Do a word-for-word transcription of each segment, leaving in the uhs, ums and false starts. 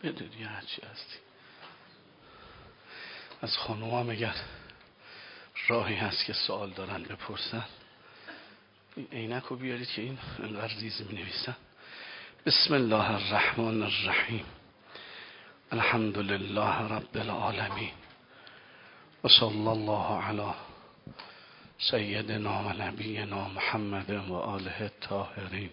بدونی هرچی هستی. از خانوم هم اگر راهی هست که سوال دارن بپرسن، این عینک رو بیارید که این انقدر ریز می نویسن. بسم الله الرحمن الرحیم. الحمد لله رب العالمین و صلی الله علی سیدنا و نبینا محمد و آله الطاهرین.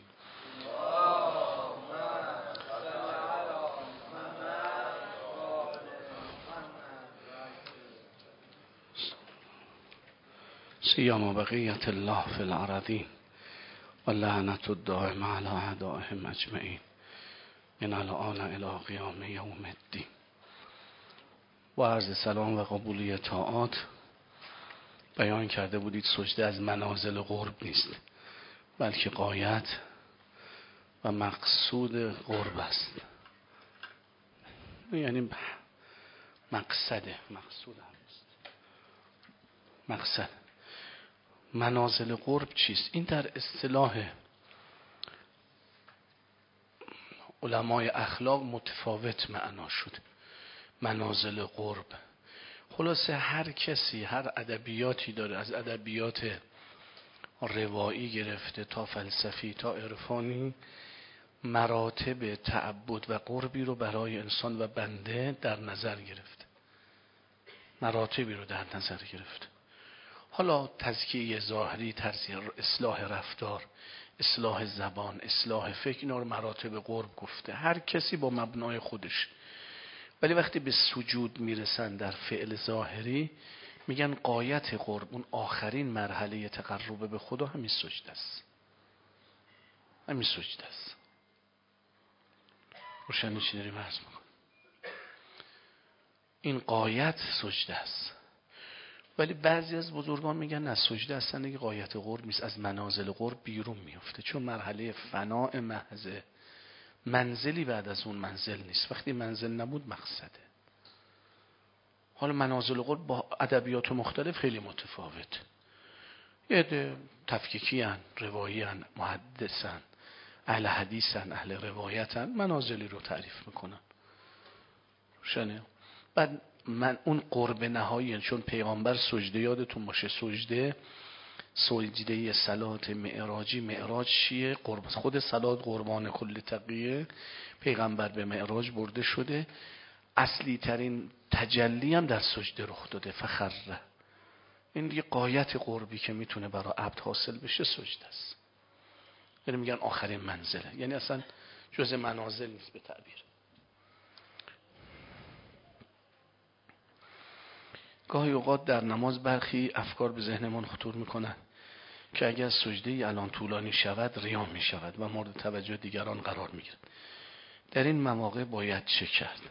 سیما بقیت الله فی الارضین و لعنت الدائمه علی اعدائهم اجمعین من الان الی قیام یوم الدین. و عرض سلام و قبولی طاعات. بیان کرده بودید سجده از منازل قرب نیست، بلکه غایت و مقصود قرب است. یعنی مقصده، مقصود هم است. مقصد منازل قرب چیست؟ این در اصطلاح علمای اخلاق متفاوت معنا شد. منازل قرب خلاصه هر کسی هر ادبیاتی داره، از ادبیات روایی گرفته تا فلسفی تا عرفانی، مراتب تعبد و قربی رو برای انسان و بنده در نظر گرفته. مراتبی رو در نظر گرفته. حالا تزکیه ظاهری، تزکیه، اصلاح رفتار، اصلاح زبان، اصلاح فکر، اینا رو مراتب قرب گفته. هر کسی با مبنای خودش. ولی وقتی به سجود میرسن در فعل ظاهری میگن غایت قرب، اون آخرین مرحله تقرب به خدا همین سجده است. همین سجده است. روشنی چی داریم عرض میکنم؟ این غایت سجده است. ولی بعضی از بزرگان میگن نه، سجده اصلا دیگه غایت قرب نیست، از منازل قرب بیرون میفته، چون مرحله فناء محضه، منزلی بعد از اون منزل نیست. وقتی منزل نبود مقصده. حالا منازل قرب با ادبیات مختلف خیلی متفاوت. یه عده تفکیکی هن، روایی هن، محدث هن، اهل حدیث هن، اهل روایت هن، منازلی رو تعریف میکنن. روشنه؟ بعد من اون قرب نهایی، چون پیغامبر سجده، یادتون باشه سجده سجده صلات معراجی. معراج چیه؟ قرب. خود صلات قربان کل تقیه. پیغمبر به معراج برده شده. اصلی ترین تجلی هم در سجده رخ داده. فخره. این دیگه غایت قربی که میتونه برای عبد حاصل بشه سجده است. یعنی میگن آخرین منزله، یعنی اصلا جز منازل نیست به تعبیر. گاهی اوقات در نماز برخی افکار به ذهنمون خطور میکنن که اگر سجده الان طولانی شود ریا می شود و مورد توجه دیگران قرار می گیرد. در این مواقع باید چه کرد؟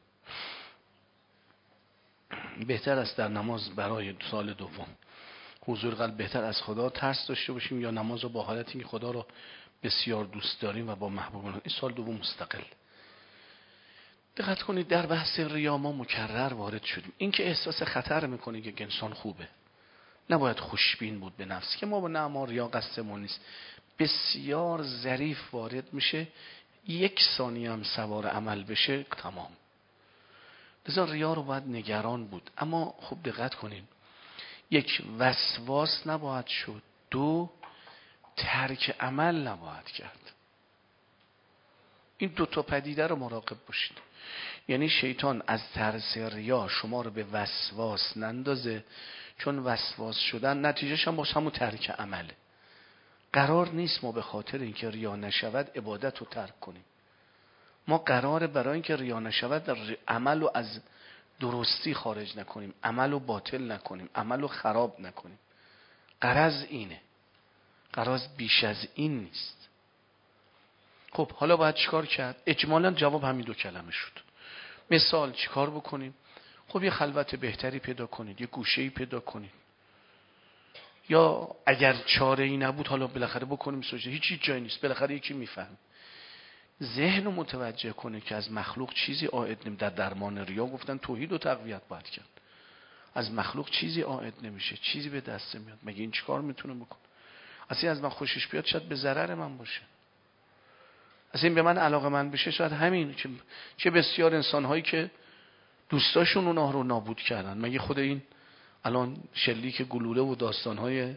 بهتر است در نماز برای سال دوم حضور قلب بهتر از خدا ترس داشته باشیم، یا نماز رو با حالتی که خدا رو بسیار دوست داریم و با محبوبان؟ این سال دوم مستقل. دقت کنید در بحث ریا ما مکرر وارد شدیم. این که احساس خطر میکنه که انسان خوبه، نباید خوشبین بود به نفس که ما با نما ریا قصدمون نیست. بسیار ظریف وارد میشه، یک ثانیه هم سوار عمل بشه تمام. لذا ریا رو باید نگران بود. اما خوب دقت کنید، یک وسواس نباید شد، دو ترک عمل نباید کرد. این دو تا پدیده رو مراقب باشید. یعنی شیطان از ترس ریا شما رو به وسواس نندازه، چون وسواس شدن نتیجهش هم باشه همون ترک عمله. قرار نیست ما به خاطر اینکه ریا نشود عبادت رو ترک کنیم. ما قراره برای اینکه ریا نشود عمل رو از درستی خارج نکنیم، عمل رو باطل نکنیم، عمل رو خراب نکنیم. غرض اینه، غرض بیش از این نیست. خب حالا باید چیکار کرد؟ اجمالا جواب همین دو کلمه شد. مثال چیکار بکنیم؟ خب یه خلوت بهتری پیدا کنید، یه گوشه‌ای پیدا کنید، یا اگر چاره ای نبود حالا بالاخره بکنیم سجده. هیچ هیچ جایی نیست، بالاخره یکی میفهم. ذهن رو متوجه کنه که از مخلوق چیزی عائد نمی. در درمان ریا گفتن توحید و تقویت باید کرد. از مخلوق چیزی عائد نمیشه، چیزی به دست میاد. مگه این چیکار میتونه بکنه؟ اصلا از من خوشش بیاد شاید به ضرر من باشه. از این به من علاقه من بشه شاید همین. چه, چه بسیار انسان هایی که دوستاشون اونها رو نابود کردن. مگه خود این الان شلیک گلوله و داستان های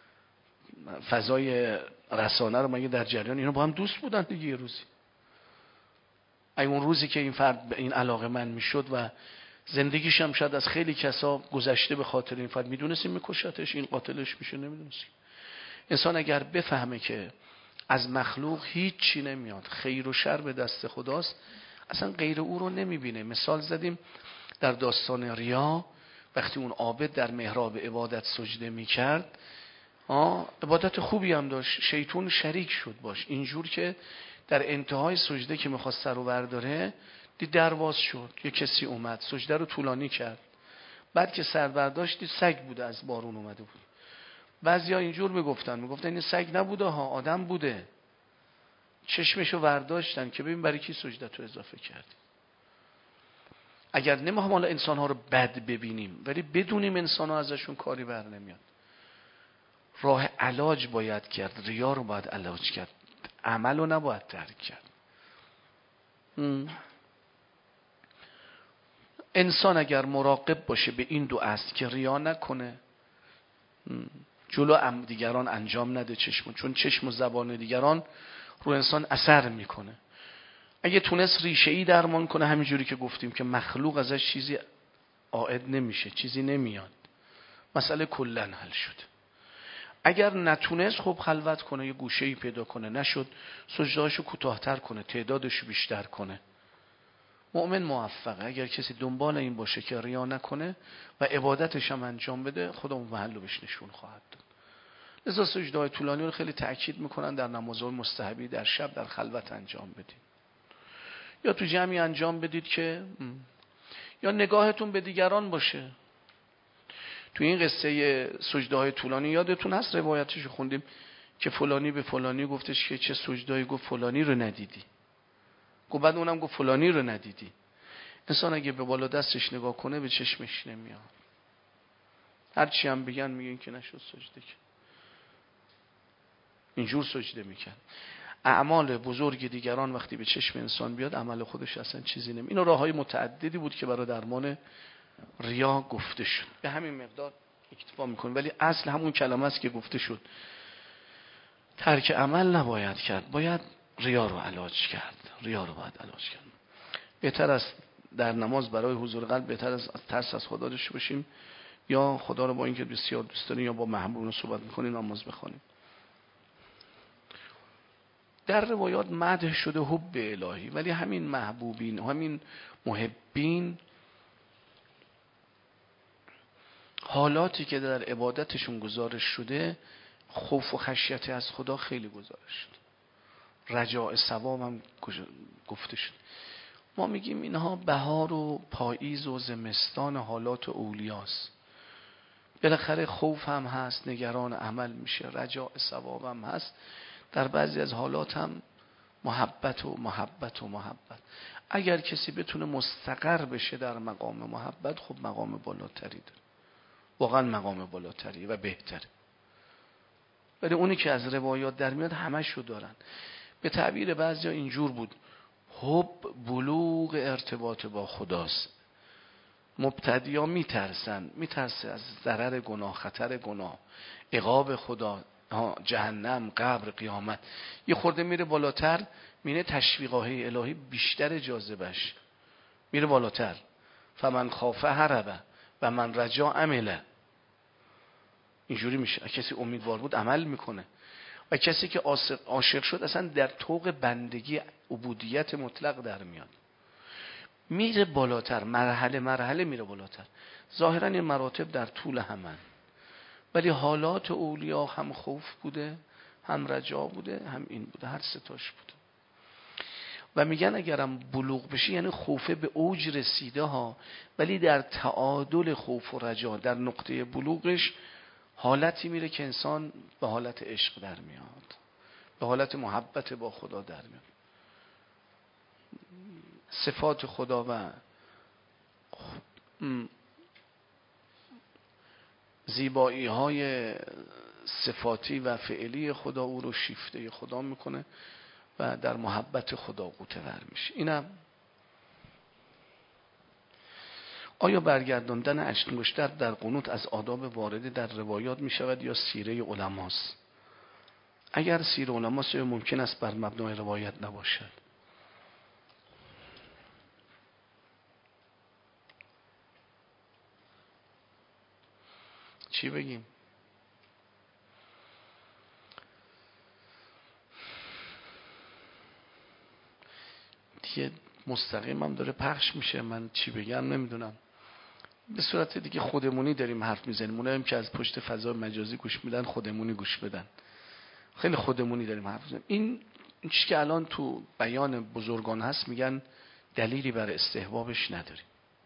فضای رسانه رو مگه در جریان اینا با هم دوست بودن دیگه؟ یه روزی اگه اون روزی که این فرد به این علاقه من میشد و زندگیش هم شاید از خیلی کسا گذشته به خاطر این فرد میدونستیم میکشتش، این قاتلش میشه، نمیدونستیم. انسان اگر بفهمه که از مخلوق هیچ چی نمیاد، خیر و شر به دست خداست، اصلا غیر او رو نمیبینه. مثال زدیم در داستان ریا، وقتی اون عابد در محراب عبادت سجده میکرد، آه عبادت خوبی هم داشت، شیطان شریک شد باش، اینجور که در انتهای سجده که میخواست سر رو برداره دید در باز شد، یه کسی اومد سجده رو طولانی کرد، بعد که سر برداشت دید سگ بوده، از بارون اومده بود. بعضیا اینجور میگفتن میگفتن این سگ نبوده ها، آدم بوده. چشمشو برداشتن که ببین برای کی سجده تو اضافه کردی. اگر نمیخوام حالا انسان ها رو بد ببینیم ولی بدونیم انسان ها ازشون کاری بر نمیاد، راه علاج باید کرد، ریا رو باید علاج کرد، عمل رو نباید ترک کرد. انسان اگر مراقب باشه به این دو اصل که ریا نکنه، جلو دیگران انجام نده چشم، چون چشم و زبان دیگران رو انسان اثر میکنه. اگه تونست ریشه ای درمان کنه، همینجوری که گفتیم که مخلوق ازش چیزی عائد نمیشه، چیزی نمیاد، مسئله کلن حل شد. اگر نتونست خب خلوت کنه، یه گوشه‌ای پیدا کنه، نشد سجده‌اشو کوتاه‌تر کنه، تعدادشو بیشتر کنه. مؤمن موفقه اگر کسی دنبال این باشه که ریا نکنه و عبادتش هم انجام بده، خدا اون محلو بهش نشون خواهد داد. لذا سجده‌های طولانی رو خیلی تأکید میکنن در نمازهای مستحبی در شب در خلوت انجام بدید، یا تو جمعی انجام بدید که یا نگاهتون به دیگران باشه. تو این قصه سجده‌های طولانی یادتون هست روایتش خوندیم که فلانی به فلانی گفتش که چه سجده‌ای، گفت فلانی رو ندیدی، گفت بعد اونم گفت فلانی رو ندیدی. انسان اگه به بالا دستش نگاه کنه به چشمش نمیاد، هر چی هم بگن میگن که نشد سجده که اینجور سجده میکرد. اعمال بزرگ دیگران وقتی به چشم انسان بیاد، عمل خودش اصلا چیزی نمی. اینو راههای متعددی بود که برای درمان ریا گفته شد، به همین مقدار اکتفا میکنیم. ولی اصل همون کلمه است که گفته شد، ترک عمل نباید کرد، باید ریا رو علاج کرد، ریا رو باید علاج کرد. بهتر است در نماز برای حضور قلب بهتر از ترس از خدا داشته باشیم، یا خدا رو با اینکه بسیار دوست داریم یا با محبوبون صحبت میکنیم نماز بخونیم. در روایات مدح شده حب الهی، ولی همین محبوبین، همین محبین، حالاتی که در عبادتشون گزارش شده، خوف و خشیت از خدا خیلی گزارش شده، رجاء ثواب هم گفته شد. ما میگیم اینها بهار و پاییز و زمستان حالات اولیاست. بالاخره خوف هم هست، نگران عمل میشه، رجاء ثواب هم هست، در بعضی از حالات هم محبت و محبت و محبت. اگر کسی بتونه مستقر بشه در مقام محبت، خب مقام بالاتری داره، واقعا مقام بالاتری و بهتره. ولی اونی که از روایات در میاد همشو دارن. به تعبیر بعضیا اینجور بود، حب بلوغ ارتباط با خداست. مبتدیا میترسن، میترسه از ضرر گناه، خطر گناه، عقاب خدا، جهنم، قبر، قیامت. یه خورده میره بالاتر، میره تشویقهای الهی بیشتر جاذبش، میره بالاتر. فمن خاف هربه و من رجا عمله. اینجوری میشه. کسی امیدوار بود عمل میکنه، و کسی که عاشق شد اصلا در طوق بندگی عبودیت مطلق در میاد، میره بالاتر، مرحله مرحله میره بالاتر. ظاهرا این مراتب در طول همن، ولی حالات اولیا هم خوف بوده، هم رجا بوده، هم این بوده، هر ستاش بوده. و میگن اگرم بلوغ بشه یعنی خوفه به اوج رسیده ها، ولی در تعادل خوف و رجا در نقطه بلوغش حالتی میره که انسان به حالت عشق در میاد، به حالت محبت با خدا در میاد. صفات خدا و زیبایی های صفاتی و فعلی خدا او رو شیفته خدا میکنه و در محبت خدا غوطه‌ور میشه. اینم آیا برگرداندن انگشتر در قنوت از آداب وارده در روایات می شود یا سیره علماست؟ اگر سیره علماست ممکن است بر مبنای روایت نباشد. چی بگیم؟ دیگه مستقیم هم داره پخش میشه، من چی بگم نمیدونم. به صورت دیگه خودمونی داریم حرف میزنیم، اونایی که از پشت فضای مجازی گوش میدن خودمونی گوش بدن. خیلی خودمونی داریم حرف میزنیم. این چیزی که الان تو بیان بزرگان هست میگن دلیلی بر استحبابش نداریم.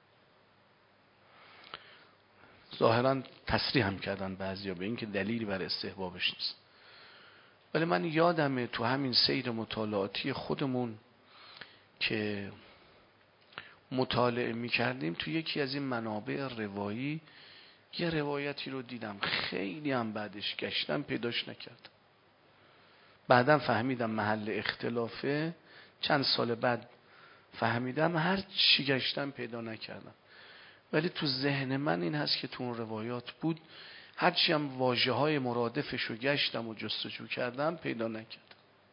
ظاهرا تصریح هم کردن بعضیا به این که دلیلی بر استحبابش نیست. ولی من یادمه تو همین سیر مطالعاتی خودمون که مطالعه میکردیم تو یکی از این منابع روایی یه روایتی رو دیدم، خیلی هم بعدش گشتم پیداش نکردم. بعدم فهمیدم محل اختلافه، چند سال بعد فهمیدم، هر چی گشتم پیدا نکردم. ولی تو ذهن من این هست که تو اون روایات بود، هرچی هم واژه های مرادفش رو گشتم و جستجو کردم پیدا نکردم.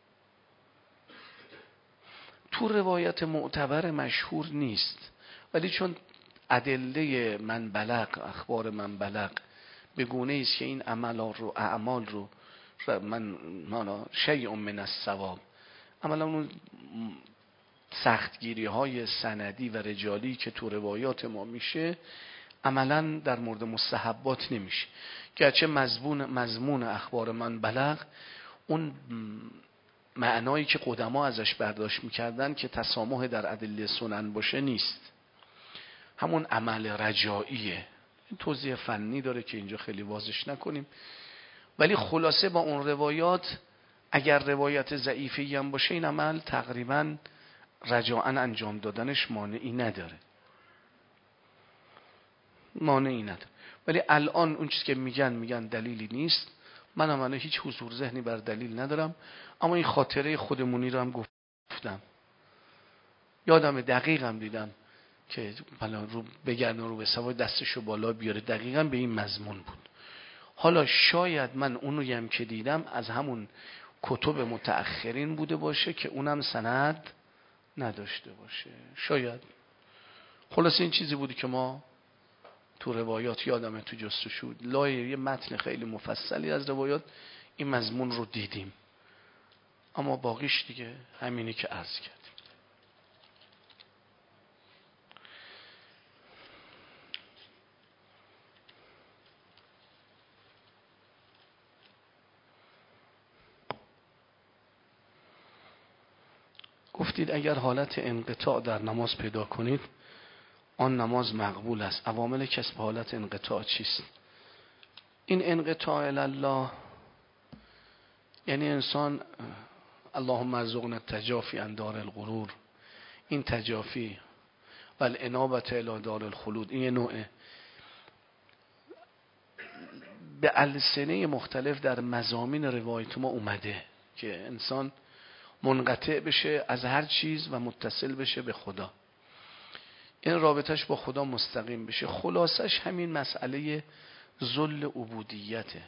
تو روایت معتبر مشهور نیست، ولی چون ادله من بلغ، اخبار من بلغ به گونه است که این عمل رو اعمال رو من مانا شیء من الثواب، عملا اون سختگیری های سندی و رجالی که تو روایات ما میشه عملا در مورد مستحبات نمیشه. گرچه مضمون مضمون اخبار من بلغ اون معنایی که قدما ازش برداشت میکردن که تسامح در ادله سنن باشه نیست، همون عمل رجاییه. این توضیح فنی داره که اینجا خیلی واضحش نکنیم. ولی خلاصه با اون روایات اگر روایت ضعیفی هم باشه این عمل تقریبا رجاءً انجام دادنش مانعی نداره، مانعی نداره. ولی الان اون چیزی که میگن میگن دلیلی نیست. من هم هیچ حضور ذهنی بر دلیل ندارم، اما این خاطره خودمونی رو هم گفتم. یادم دقیقم دیدم که بلا رو بگردن رو به سوای دستشو بالا بیاره، دقیقا به این مضمون بود. حالا شاید من اونو هم که دیدم از همون کتب متأخرین بوده باشه که اونم سند نداشته باشه، شاید. خلاص این چیزی بودی که ما تو روایات یادمه تو جستجو لای یه متن خیلی مفصلی از روایات این مضمون رو دیدیم، اما باقیش دیگه همینی که عرض کردیم. گفتید اگر حالت انقطاع در نماز پیدا کنید آن نماز مقبول است. عوامل کسب حالت انقطاع چیست؟ این انقطاع الله یعنی انسان اللهم ارزقنا التجافی عن دار الغرور، این تجافی و الانابه الی دار الخلود، این نوعه به السنه مختلف در مضامین روایت ما اومده که انسان منقطع بشه از هر چیز و متصل بشه به خدا، این رابطش با خدا مستقیم بشه. خلاصش همین مسئله ذل عبودیته.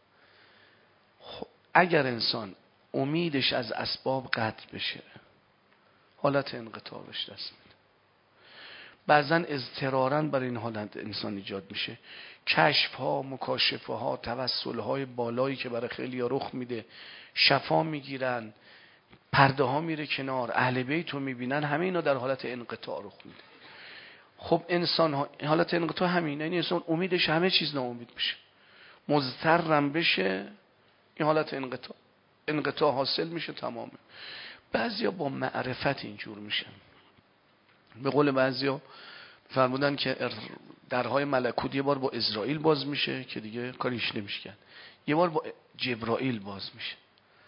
اگر انسان امیدش از اسباب قطع بشه حالت انقطاع بهش دست میده. بعضا اضطراراً برای این حالت انسان ایجاد میشه. کشف ها، مکاشفه ها، توسل های بالایی که برای خیلی ها رخ میده، شفا میگیرن، پرده ها میره کنار، اهل بیت رو میبینن، همه اینا در حالت انقطاع رخ میده. خب انسان ها حالت انقطاع همین، یعنی انسان امیدش همه چیز ناامید بشه، مضطرم بشه، این حالت انقطاع انقطاع حاصل میشه تمامه. بعضیا با معرفت اینجور میشن. به قول بعضیا فرمودن که درهای ملکوت یه بار با اسرائیل باز میشه که دیگه کاریش نمیشه کرد، یه بار با جبرائیل باز میشه،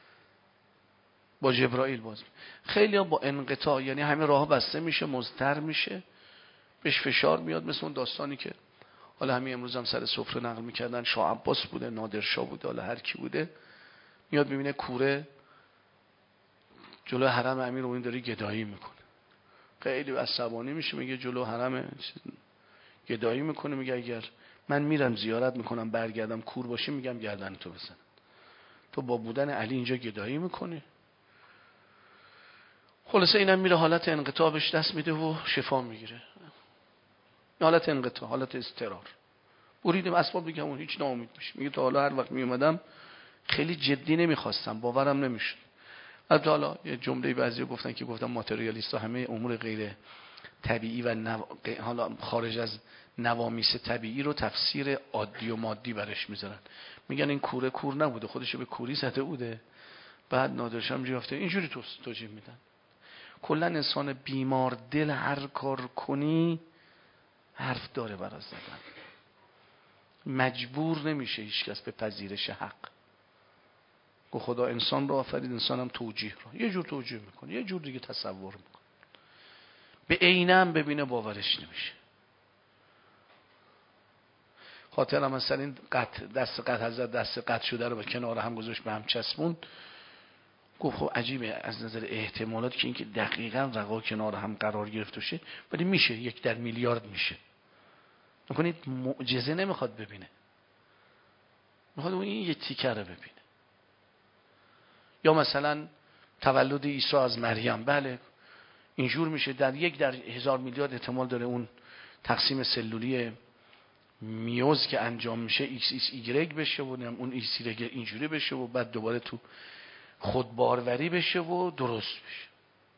با جبرائیل باز میشه. خیلی ها با انقطاع یعنی همه راه بسته میشه، مضطر میشه، بهش فشار میاد. مثل اون داستانی که حالا همین امروز هم سر سفره نقل میکردن، شاه عباس بوده، نادر شاه بوده، حالا هر کی بوده، میاد میبینه کوره جلو حرم امیرالمومنین داره گدایی میکنه، خیلی عصبانی میشه، میگه جلو حرم گدایی میکنه، میگه اگر من میرم زیارت میکنم برگردم کور باشی میگم گردن تو بزن، تو با بودن علی اینجا گدایی میکنی. خلاصه اینم میره حالت انقطاعش دست میده و شفا میگیره، حالت انقطاع، حالت اضطرار. بریدیم اسباب دیگه اون هیچ ناامید میشه، میگه تا حالا هر وقت میومدم خیلی جدی نمیخواستم، باورم نمیشد. البته حالا یه جمله بعضی گفتن که گفتن ماتریالیست ها همه امور غیر طبیعی و نو... حالا خارج از نوامیس طبیعی رو تفسیر عادی و مادی برش میذارن، میگن این کوره کور نبوده، خودشو به کوری زده بوده، بعد نادرش هم جفته، اینجوری توجیه میدن. کلا انسان بیمار دل هر کار کنی حرف داره برای زدن، مجبور نمیشه هیچ کس به پذیرش حق. گو خدا انسان رو آفرید، انسان هم توجیه رو یه جور توجیه میکنه، یه جور دیگه تصور میکنه، به عینه هم ببینه باورش نمیشه. خاطرم مثلا این قط دست قط حضرت دست قط شده رو به کنار هم گذاشت به هم چسبون، گفت خب عجیبه از نظر احتمالات که اینکه دقیقاً رقا کنار هم قرار گرفته شه، ولی میشه، یک در میلیارد میشه. میکنید معجزه نمیخواد ببینه، میخواد اون این یه تیکه رو ببینه. یا مثلا تولد عیسی از مریم، بله اینجور میشه، در یک در هزار میلیارد احتمال داره اون تقسیم سلولی میوز که انجام میشه ایکس ایکس ایگرگ بشه و اون ایکس ایگرگ اینجوری بشه و بعد دوباره تو خودباروری بشه و درست بشه.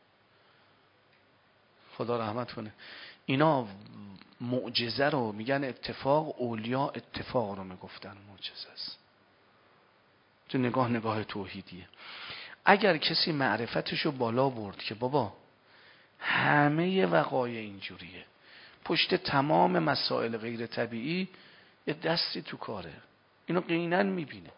خدا رحمت کنه. اینا معجزه رو میگن اتفاق، اولیا اتفاق رو میگفتن معجزه است. تو نگاه نگاه توحیدیه. اگر کسی معرفتشو بالا برد که بابا همه وقایع اینجوریه، پشت تمام مسائل غیر طبیعی یه دستی تو کاره، اینو قینن میبینه.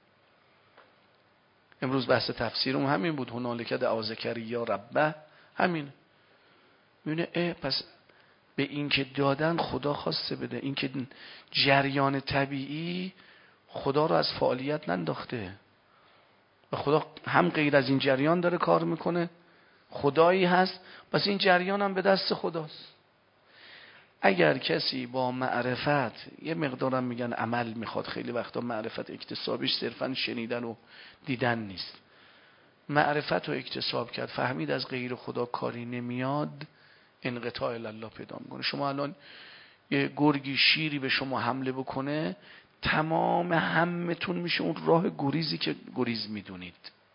امروز بحث تفسیرم همین بود، هنالک دعا زکریا ربه، همین میبینه اه پس به این که دادن خدا خواسته بده، این که جریان طبیعی خدا رو از فعالیت ننداخته و خدا هم غیر از این جریان داره کار میکنه، خدایی هست، پس این جریان هم به دست خداست. اگر کسی با معرفت، یه مقدارم میگن عمل میخواد، خیلی وقتا معرفت اکتسابیش صرفا شنیدن و دیدن نیست، معرفت رو اکتساب کرد، فهمید از غیر خدا کاری نمیاد، انقطاع الله پیدا میکنه. شما الان یه گرگی شیری به شما حمله بکنه، تمام همتون میشه اون راه گریزی که گریز میدونید،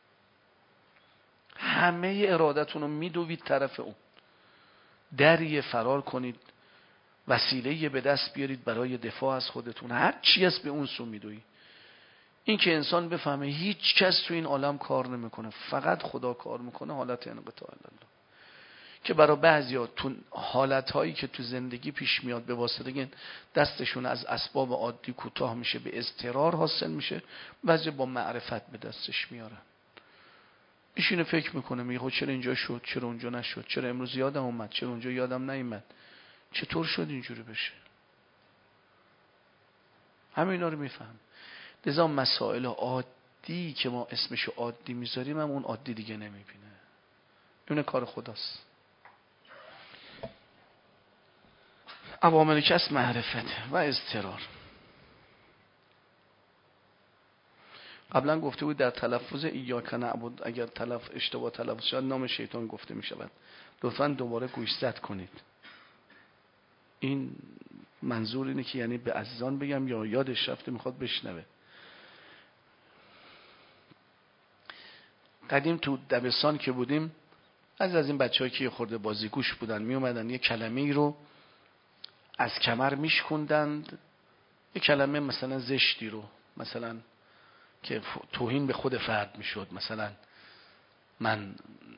همه ارادتون رو میدوید طرف اون، دریه فرار کنید، وسیله به دست بیارید برای دفاع از خودتون، هر چی هست به اون سو میدوی. این که انسان بفهمه هیچ کس تو این عالم کار نمیکنه، فقط خدا کار میکنه، حالت انقطاع الله که برای بعضیا تو حالتهایی که تو زندگی پیش میاد به واسطه دستشون از اسباب عادی کوتاه میشه، به اضطرار حاصل میشه، بعضی با معرفت به دستش میارن. میشینه فکر میکنه، میگه خب چرا اینجا شد، چرا اونجا نشد، چرا امروز یادم اومد، چرا اونجا یادم نیومد، چطور شد اینجوری بشه. همینا رو میفهم. لذا مسائل عادی که ما اسمش عادی میذاریم هم اون عادی دیگه نمیبینه، اون کار خداست. عوامل کسب معرفت و اضطرار. قبلا گفته بود در تلفظ ایاک نعبد اگر تلف اشتباه تلفظ شد نام شیطان گفته می شود، لطفا دوباره گوشزد کنید. این منظور اینه که یعنی به عزیزان بگم یا یادش رفته میخواد بشنوه. قدیم تو دبستان که بودیم، از از این بچه‌ها که خورده بازیگوش بودن می اومدن یه کلمه‌ای رو از کمر میشکوندند، یه کلمه مثلا زشتی رو، مثلا که توهین به خود فرد میشد، مثلا من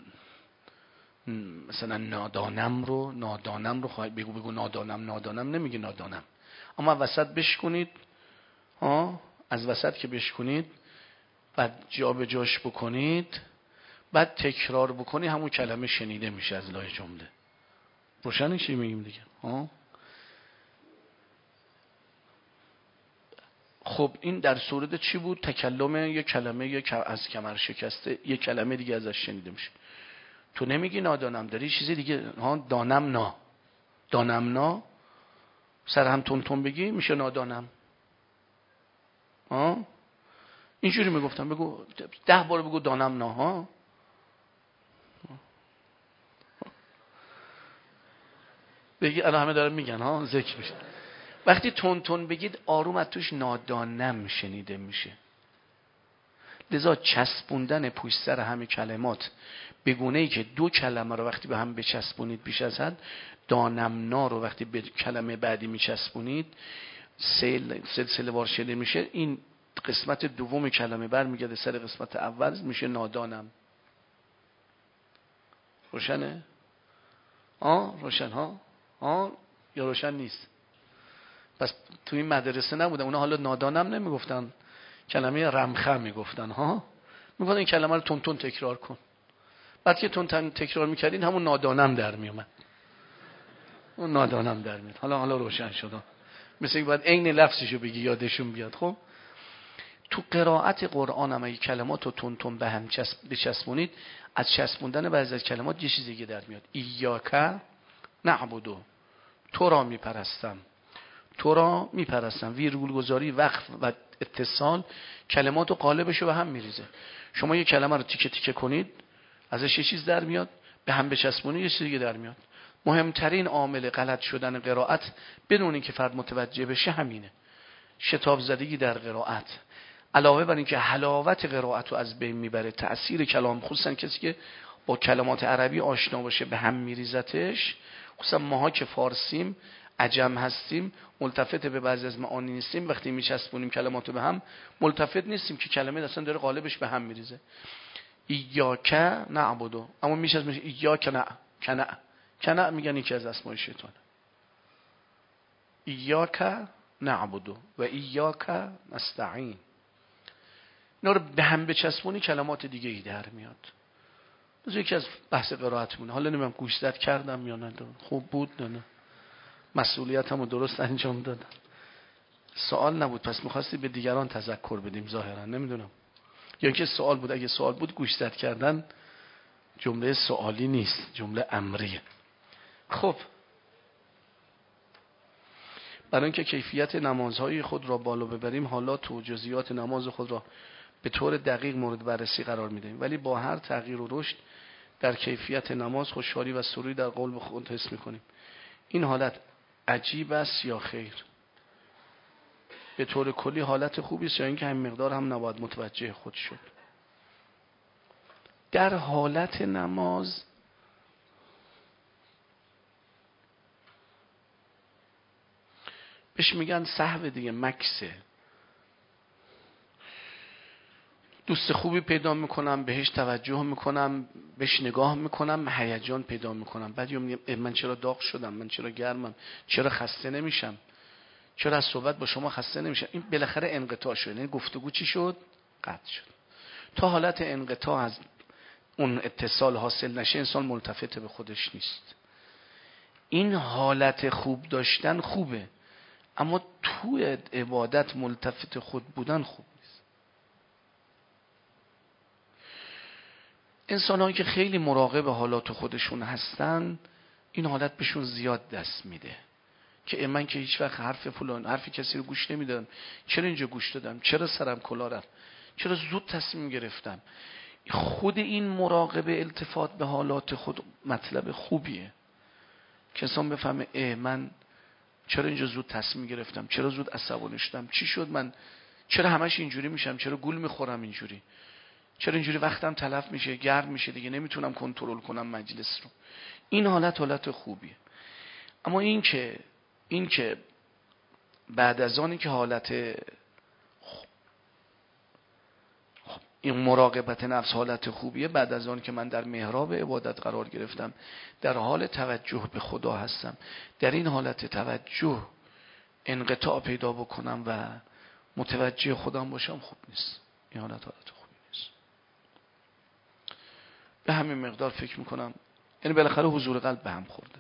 مثلا نادانم رو نادانم رو خواهی بگو بگو نادانم نادانم نمیگه نادانم، اما وسط بشکنید ها، از وسط که بشکنید بعد جا به جاش بکنید، بعد تکرار بکنی، همون کلمه شنیده میشه از لای جمله. روشن چی میگیم دیگه ها؟ خب این در صورت چی بود؟ تکلم یک کلمه یک از کمر شکسته، یک کلمه دیگه ازش شنیده میشه. تو نمیگی نادانم، داری چیز دیگه. ها دانم نا، دانم نا سر هم تون تون بگی میشه نادانم. ها اینجوری میگفتم، بگو ده بار بگو دانم نا. ها بگی الان همه دارن میگن ها ذکر میشه. وقتی تون تون بگید آروم از توش نادانم شنیده میشه. لذا چسبوندن پشت سر همه کلمات به گونه‌ای که دو کلمه رو وقتی به هم بچسبونید بیش از حد، دانمنا رو وقتی به کلمه بعدی میچسبونید سل سلسله وار شده میشه. این قسمت دوم کلمه برمیگرده سر قسمت اول، میشه نادانم. روشنه؟ آه روشن ها؟ آه یا روشن نیست؟ پس تو این مدرسه نبودن اونا، حالا نادانم نمیگفتن، کلمه رمخه میگفتن. ها میگفتن این کلمه رو تون تون تکرار کن. بعد که تون تون تکرار میکردین همون نادانم در میومد، اون نادانم در میاد. حالا حالا روشن شد. مثل اینکه باید عین لفظشو بگی یادشون بیاد. خب تو قرائت قرآن هم اگه کلمات رو تون تون به هم بچسبونید، از چسبوندن بعضی از کلمات یه چیز دیگه در میاد. ایاک نعبدو، تو را میپرستم، تو را میپرستم. ویرگول گذاری وقف و اتصال کلمات و قالبش رو به هم میریزه. شما یه کلمه رو تیکه تیکه کنید ازش یه چیز در میاد، به هم بچسبونید یه چیز دیگه در میاد. مهمترین عامل غلط شدن قرائت بدون اینکه فرد متوجه بشه همینه، شتاب زدگی در قرائت. علاوه بر اینکه حلاوت قرائت رو از بین میبره، تأثیر کلام، خصوصا کسی که با کلمات عربی آشنا باشه به هم میریزتش. خصوصا ماها که فارسیم، عجم هستیم، ملتفت به بعضی از معانی نیستیم، وقتی میچسبونیم کلماتو به هم ملتفت نیستیم که کلمه اصلا داره قالبش به هم میریزه. ایاک نعبدو، اما میچسبونه ایاک نه کنع کنع میگن یکی از اسمای شیطانه. ایاک نعبدو و ایاک نستعین، اینا رو به هم بچسبونی کلمات دیگه ای در میاد. از یکی از بحث قرائتمونه. حالا نمیم گوشزد کردم یا نه، خوب بود نه نه، مسئولیتمو درست انجام دادم. سوال نبود پس میخواستی به دیگران تذکر بدیم ظاهرا، نمیدونم. یا اینکه سوال بود. اگه سوال بود گوشزد کردن جمله سوالی نیست، جمله امریه. خب برای اینکه کیفیت نمازهای خود را بالا ببریم، حالات و جزئیات نماز خود را به طور دقیق مورد بررسی قرار میدیم، ولی با هر تغییر و رشد در کیفیت نماز خوشحالی و سروری در قلب خود حس میکنیم. این حالت عجیب است یا خیر؟ به طور کلی حالت خوبی است یا اینکه هم مقدار هم نباید متوجه خود شد؟ در حالت نماز بهش میگن سهو دیگه، مکسه. دوست خوبی پیدا میکنم، بهش توجه میکنم، بهش نگاه میکنم، هیجان پیدا میکنم. بعد میگم من چرا داغ شدم، من چرا گرمم، چرا خسته نمیشم، چرا از صحبت با شما خسته نمیشم. این بالاخره انقطاع شد. این گفتگو چی شد؟ قطع شد. تا حالت انقطاع از اون اتصال حاصل نشه انسان ملتفت به خودش نیست. این حالت خوب داشتن خوبه، اما تو عبادت ملتفت خود بودن خوب نیست. انسان‌هایی که خیلی مراقب حالات خودشون هستن این حالت بهشون زیاد دست میده که من که هیچ وقت حرف فلان حرف کسی رو گوش نمیدادم، چرا اینجا گوش دادم، چرا سرم کلا رفت، چرا زود تصمیم گرفتم. خود این مراقبه التفات به حالات خود مطلب خوبیه که انسان بفهمه اه من چرا اینجا زود تصمیم گرفتم، چرا زود عصبانی شدم، چی شد، من چرا همش اینجوری میشم، چرا گول میخورم اینجوری، چرا اینجوری وقتم تلف میشه، گرم میشه دیگه نمیتونم کنترل کنم مجلس رو. این حالت حالت خوبیه. اما این که این که بعد از آنی که حالت این مراقبت نفس حالت خوبیه، بعد از آن که من در محراب عبادت قرار گرفتم، در حال توجه به خدا هستم، در این حالت توجه انقطاع پیدا بکنم و متوجه خودم باشم، خوب نیست. این حالت حالت خوبی نیست. به همین مقدار فکر میکنم یعنی بالاخره حضور قلب به هم خورده.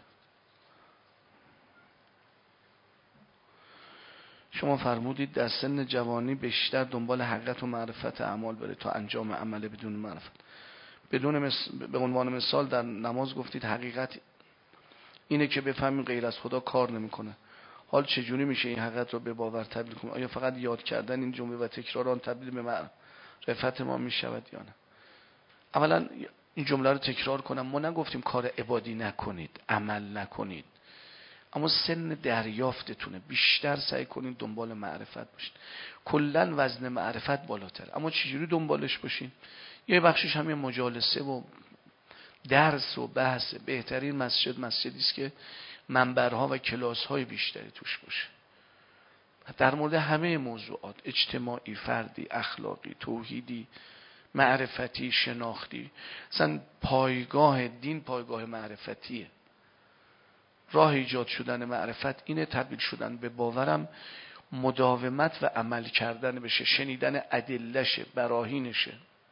شما فرمودید در سن جوانی بیشتر دنبال حقیقت و معرفت اعمال بره تا انجام عمل بدون معرفت. بدون مس... به عنوان مثال در نماز گفتید حقیقت اینه که بفهمیم غیر از خدا کار نمیکنه. حال چجوری میشه این حقیقت رو به باور تبدیل کنیم؟ آیا فقط یاد کردن این جمله و تکرار آن تبدیل به معرفت ما میشود یا نه؟ اولا این جمله رو تکرار کنم، ما نگفتیم کار عبادی نکنید، عمل نکنید، اما سن دریافتتونه بیشتر سعی کنید دنبال معرفت باشید. کلا وزن معرفت بالاتر، اما چجوری دنبالش باشین؟ یه بخشش همین مجالسه و درس و بحث. بهترین مسجد مسجدی است که منبرها و کلاس‌های بیشتری توش باشه در مورد همه موضوعات، اجتماعی، فردی، اخلاقی، توحیدی، معرفتی، شناختی. مثلا پایگاه دین پایگاه معرفتیه. راه ایجاد شدن معرفت اینه، تبدیل شدن به باورم مداومت و عمل کردن بشه، شنیدن ادله‌شه، براهینشه.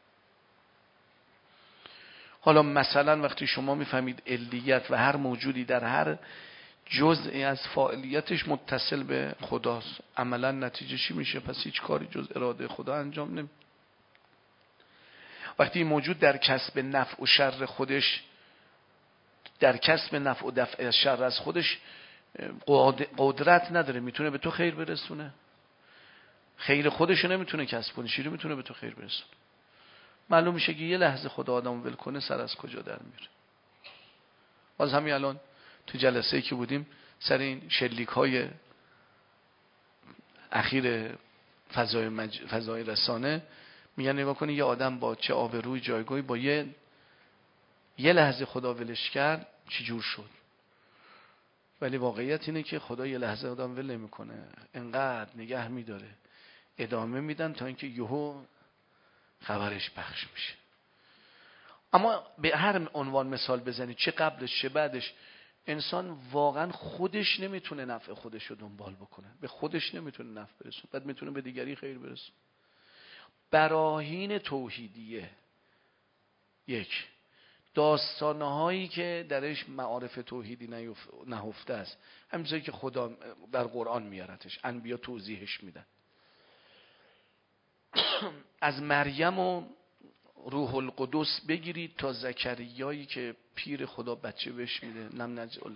حالا مثلا وقتی شما میفهمید علیت و هر موجودی در هر جزئی از فاعلیتش متصل به خداست، عملا نتیجه چی میشه؟ پس هیچ کاری جز اراده خدا انجام نمیده. وقتی این موجود در کسب نفع و شر خودش، در کسب نفع و دفع شر از خودش قدرت نداره، میتونه به تو خیر برسونه؟ خیر خودشو نمیتونه کسب کنه، چی رو میتونه به تو خیر برسونه؟ معلوم میشه که یه لحظه خدا آدم ول کنه سر از کجا در میره. باز همین الان تو جلسه‌ای که بودیم سر این شلیک های اخیر فضای, مج... فضای رسانه میگن نگاه کنی یه آدم با چه آبروی جایگاهی با یه یه لحظه خدا ولش کرد چی جور شد. ولی واقعیت اینه که خدا یه لحظه آدم ول نمیکنه، انقدر نگه میداره، ادامه میدن تا اینکه یهو خبرش پخش میشه. اما به هر عنوان مثال بزنید، چه قبلش چه بعدش، انسان واقعا خودش نمیتونه نفع خودش رو دنبال بکنه، به خودش نمیتونه نفع برسونه، بعد میتونه به دیگری خیر برسونه. براهین توحیدیه یک، داستانهایی که درش معارف توحیدی نهفته است، همینطوری که خدا در قرآن میارتش، انبیا توضیحش میدن. از مریم و روح القدس بگیرید تا زکریایی که پیر خدا بچه بهش میده، نم نجعل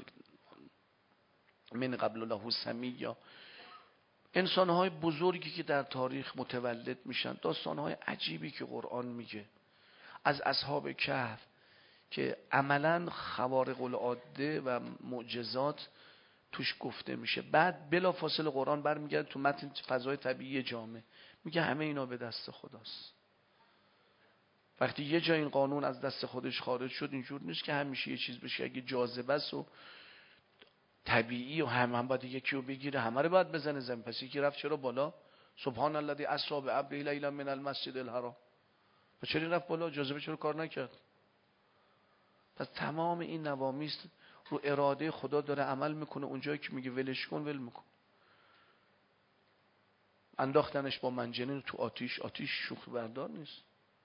من قبل له سمیا. انسانهای بزرگی که در تاریخ متولد میشن، داستانهای عجیبی که قرآن میگه. از اصحاب کهف که عملا خوارق العاده و معجزات توش گفته میشه. بعد بلافاصله قرآن برمیگرده تو متن فضای طبیعی جامعه، میگه همه اینا به دست خداست. وقتی یه جا این قانون از دست خودش خارج شد، اینجور نیست که همیشه یه چیز بشه. اگه جاذبه است و طبیعی و هم هم باید یکی رو بگیره، همه رو باید بزنه زمین. پس یکی رفت چرا بالا؟ سبحان الذی اسری بعبده لیلا من المسجد الحرام. پس چرا رفت بالا؟ جاذبه چرا کار نکرد؟ پس تمام این نوامیس رو اراده خدا داره عمل میکنه. اونجایی که میگه ولش کن ول میکن. انداختنش با منجنیق تو آتیش، آتیش شوخی بردار نیست.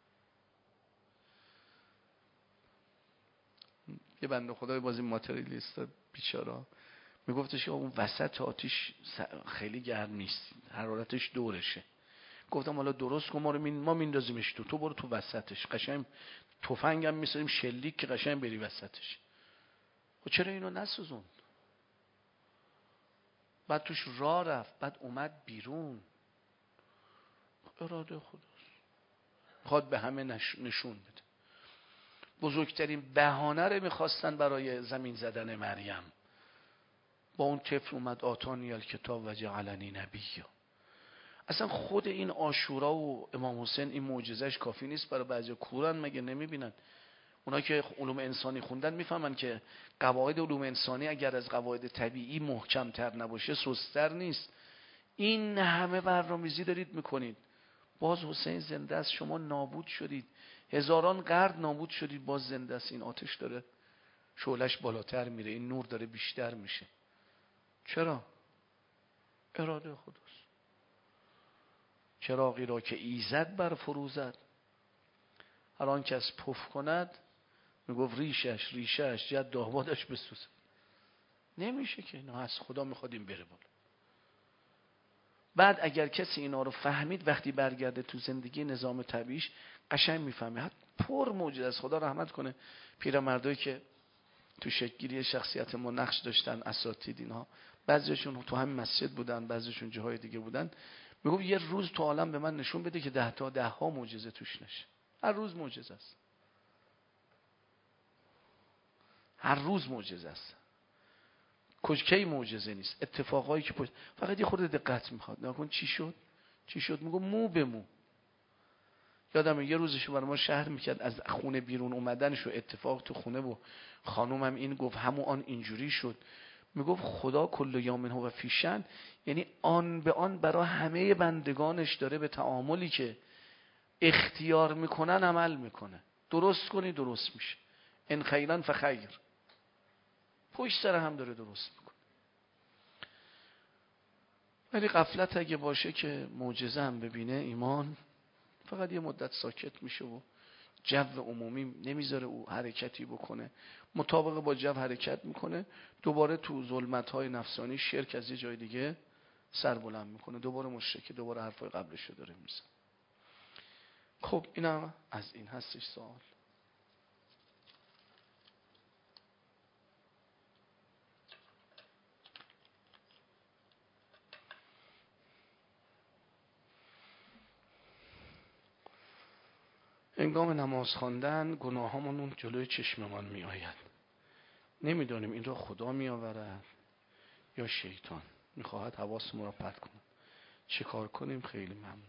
یه بنده خدای بازی ماتریالیست بیچاره میگفتش که اون وسط آتیش خیلی گرم نیست، حرارتش دورشه. گفتم حالا درست کن، ما رو مین ما میندازیمش تو، تو برو تو وسطش، قشنگ تفنگم میسازیم شلیک که قشنگ بری وسطش. و چرا اینو نسوزوند؟ بعد توش راه رفت، بعد اومد بیرون. اراده خداست، میخواد به همه نشون بده. بزرگترین بهانه رو میخواستن برای زمین زدن مریم. با اون طفل اومد آتانی الکتاب و جعلنی نبیا. اصلا خود این عاشورا و امام حسین این معجزش کافی نیست برای بعضی کورن؟ مگه نمیبینن؟ اونا که علوم انسانی خوندن میفهمن که قواعد علوم انسانی اگر از قواعد طبیعی محکمتر نباشه سست‌تر نیست. این همه برنامه‌ریزی دارید میکنید، باز حسین زنده است، شما نابود شدید، هزاران قرن نابود شدید، باز زنده است. این آتش داره شعلش بالاتر میره، این نور داره بیشتر میشه. چرا؟ اراده خداست. چراغی را که ایزد بر فروزد، هر آن کس پف کند میگفت ریشش ریشش جد دامادش بسوزد. نمیشه که، نه از خدا میخواد این بره بالا. بعد اگر کسی اینا رو فهمید، وقتی برگرده تو زندگی نظام طبیعیش قشنگ میفهمه. حتی پر معجزه است. خدا رحمت کنه پیرمردایی که تو شکل‌گیری شخصیت ما نقش داشتن، اساتید اینها، بعضیشون تو همین مسجد بودن، بعضیشون جاهای دیگه بودن، میگم یه روز تو عالم به من نشون بده که ده تا ده ها معجزه توش نشه. هر روز معجزه است. هر روز معجزه است. کجکی معجزه نیست. اتفاقایی که پشت، فقط یه خورده دقت میخواد. نکن چی شد؟ چی شد؟ میگم مو به مو. یادم یه روزش برای ما شهر میکرد از خونه بیرون اومدنش و اتفاق تو خونه و خانومم این گفت همون آن اینجوری شد. میگفت خدا کل یومن هو فی شأن، یعنی آن به آن برای همه بندگانش داره به تعاملی که اختیار میکنن عمل میکنه. درست کنی درست میشه. ان خیرن فخیر. پشت سر هم داره درست میکنه. ولی غفلت اگه باشه که معجزه هم ببینه ایمان، فقط یه مدت ساکت میشه و جو عمومی نمیذاره او حرکتی بکنه، مطابق با جو حرکت میکنه، دوباره تو ظلمت‌های نفسانی شرک از یه جای دیگه سر بلند میکنه، دوباره مشرکه، دوباره حرفای قبلش رو داره میزنه. خب اینم از این هستش سوال. هنگام نماز خواندن گناهامون جلوی چشممان می آید. نمیدونیم این را خدا می آورد یا شیطان میخواهد حواسمون را پرت کنه. چه کار کنیم؟ خیلی ممنون.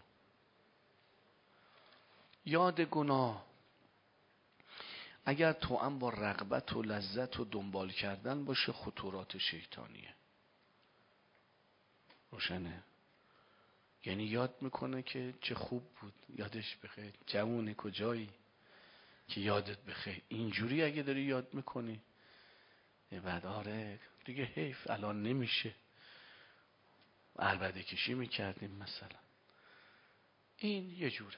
یاد گناه اگر توأم با رغبت و لذت و دنبال کردن باشه خطورات شیطانیه. روشنه؟ یعنی یاد میکنه که چه خوب بود، یادش بخیر، جوونه کجایی که یادت بخیر. اینجوری اگه داری یاد میکنی بعد آره دیگه حیف الان نمیشه، عربده کشی میکردیم مثلا. این یه جوره.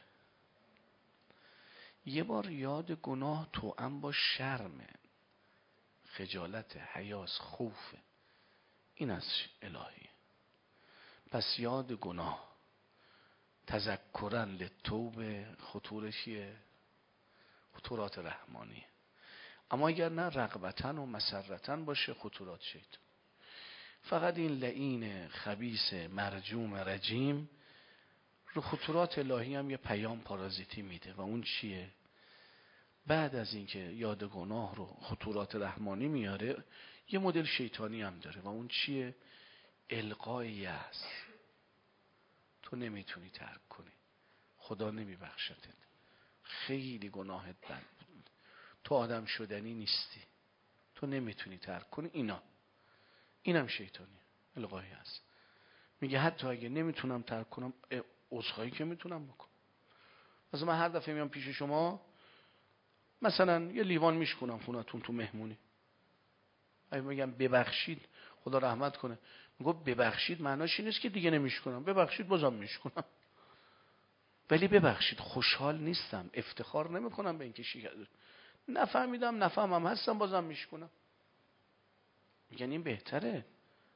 یه بار یاد گناه توأم با شرمه، خجالت، حیاس، خوفه، این از الهیه. پس یاد گناه تذکرن للتوبه خطورشیه، خطورات رحمانیه. اما اگر نه رغبتن و مسرتن باشه خطورات شیطان. فقط این لعین خبیث مرجوم رجیم رو خطورات الهی هم یه پیام پارازیتی میده و اون چیه؟ بعد از اینکه یاد گناه رو خطورات رحمانی میاره یه مدل شیطانی هم داره و اون چیه؟ القای یأس. تو نمیتونی ترک کنی، خدا نمیبخشتت، خیلی گناهت بد بود، تو آدم شدنی نیستی، تو نمیتونی ترک کنی. اینا اینم شیطانی، القای یأس. میگه حتی اگه نمیتونم ترک کنم عذرخواهی که میتونم بکنم. مثلا من هر دفعه میام پیش شما مثلا یه لیوان میشکنم خونتون تو مهمونی، اگه میگم ببخشید خدا رحمت کنه، میگه ببخشید معناش این نیست که دیگه نمیشکنم، ببخشید بازم میشکنم. ولی ببخشید خوشحال نیستم، افتخار نمیکنم به اینکه شکر نفهمیدم، نفهمم هستم، بازم میشکنم. میگن این بهتره،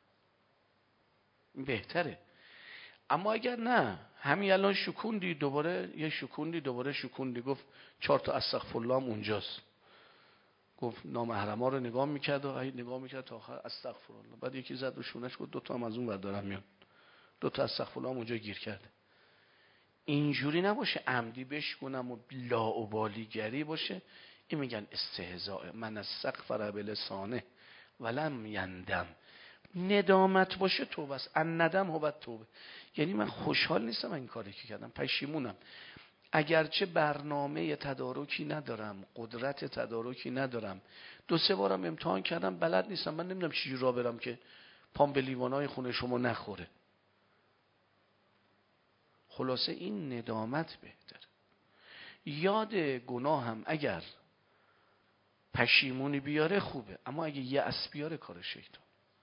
این بهتره. اما اگر نه همین الان شکوندی دوباره یه شکوندی دوباره شکوندی، گفت چهار تا استغفرالله هم اونجاست، گفت نامحرما رو نگاه میکرد و نگاه میکرد تا آخر استغفرالله، بعد یکی زد رو شونش گفت دو تا هم از اون ور دارم میان، دو تا استغفرالله هم اونجا گیر کرده. اینجوری نباشه عمدی بشکنم و لاابالیگری باشه. این میگن استهزاء. من استغفر بلسانه ولم یندم. ندامت باشه توبه است. ان ندم هو توبه. یعنی من خوشحال نیستم این کاری که کردم، پشیمونم، اگرچه برنامه تدارکی ندارم، قدرت تدارکی ندارم، دو سه بارم امتحان کردم بلد نیستم، من نمیدونم چجوری راه برم که پام به لیوانای خونه شما نخوره. خلاصه این ندامت بهتر. یاد گناه هم اگر پشیمونی بیاره خوبه، اما اگه یأس بیاره کار شیطان.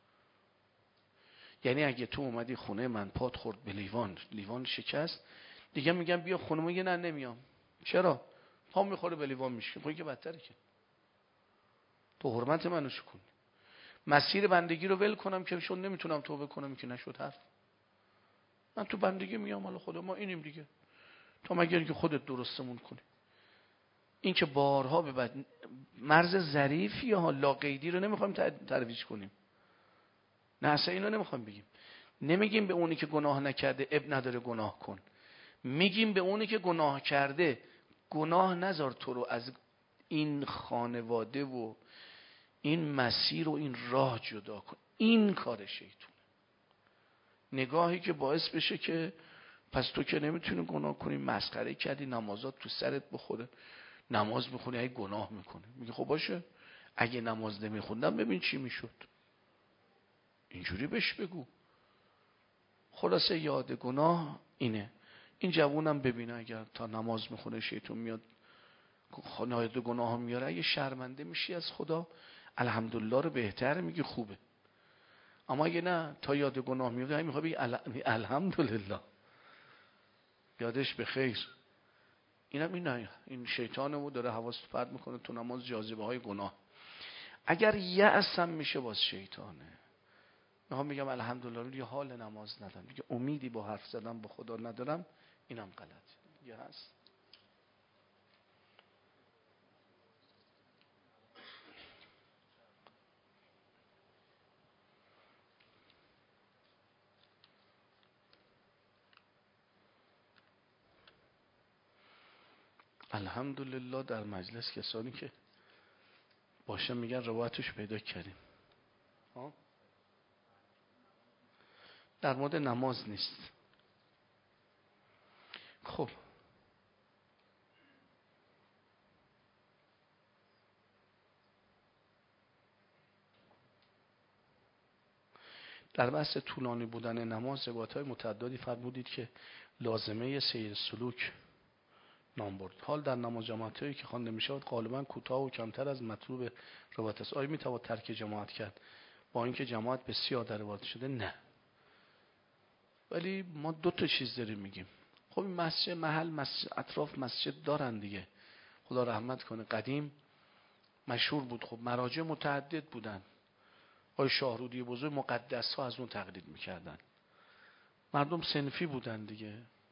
یعنی اگه تو اومدی خونه من پات خورد به لیوان، لیوان شکست، دیگه میگم بیا خونه، میگه نه نمیام. چرا؟ پام میخوره به لیوان میشه. خب که بدتره که. تو حرمت منو شکن. مسیر بندگی رو ول کنم که شون نمیتونم توبه کنم که نشد حرف. من تو بندگی میام حالا خدا ما اینیم دیگه، تا مگر که خودت درستمون کنی. این که بارها به بعد مرز ظریفی ها لا قیدی رو نمیخوایم ترویج کنیم، نه اصلا اینو نمیخوایم بگیم. نمیگیم به اونی که گناه نکرده اب نداره گناه کن، میگیم به اونی که گناه کرده گناه نذار تو رو از این خانواده و این مسیر و این راه جدا کن. این کار شیطونه، نگاهی که باعث بشه که پس تو که نمیتونی گناه کنی، مسخره کردی، نمازات تو سرت بخوره، نماز میخونی ای گناه میکنی. میگه خب باشه اگه نماز نمیخوندم ببین چی میشد، اینجوری بهش بگو. خلاصه یاد گناه اینه. این جوونم ببینه اگر تا نماز میخونه شیطان میاد یاد گناه میاره، اگه شرمنده میشی از خدا الحمدلله رو بهتر میگی خوبه. اما اگه نه تا یاد گناه میفته میخوای بگی الحمدلله یادش به خیر. اینم این نه این شیطانمو داره حواس پرت میکنه تو نماز، جاذبه های گناه. اگر یأسم میشه باز شیطانه. میخوام بگم الحمدلله یه حال نماز ندارم دیگه، امیدی با حرف زدن با خدا ندارم، اینم غلط یه هست. الحمدلله در مجلس کسانی که باشه میگن روایتش پیدا کردیم. ها؟ در مورد نماز نیست. خب در بحث طولانی بودن نماز روایت‌های متعددی فرمودید که لازمه سیر سلوک نام برد. حال در نماز جماعتی که خوانده میشود غالبا کوتاه و کمتر از مطلوب روایت است. آیا میتواند ترک جماعت کرد با اینکه جماعت بسیار در روایت شده؟ نه. ولی ما دو تا چیز داریم میگیم. خب این مسجد محل مسجد اطراف مسجد دارن دیگه، خدا رحمت کنه. قدیم مشهور بود، خب مراجع متعدد بودن. آقای شاهرودی بزرگ مقدس ها از اون تقلید میکردن. مردم صنفی بودن دیگه،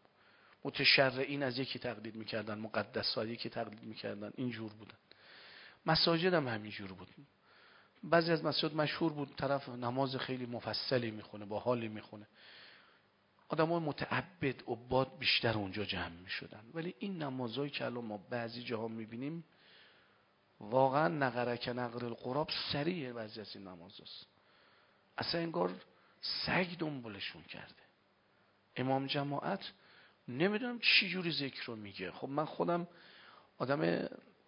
متشرعین از یکی تقلید میکردن، مقدس ها یکی تقلید میکردن، اینجور بودن. مساجد هم همینجور بود. بعضی از مساجد مشهور بود طرف نماز خیلی مفصلی میخونه، با حالی میخونه، آدمای متعبد عباد بیشتر اونجا جمع میشدن. ولی این نمازهایی که الان ما بعضی جاها میبینیم واقعا نقرک نقر القراب سریع بعضی از این نمازاست، اصلا انگار سگ دنبالشون کرده. امام جماعت نمیدونم چی جوری ذکر رو میگه. خب من خودم آدم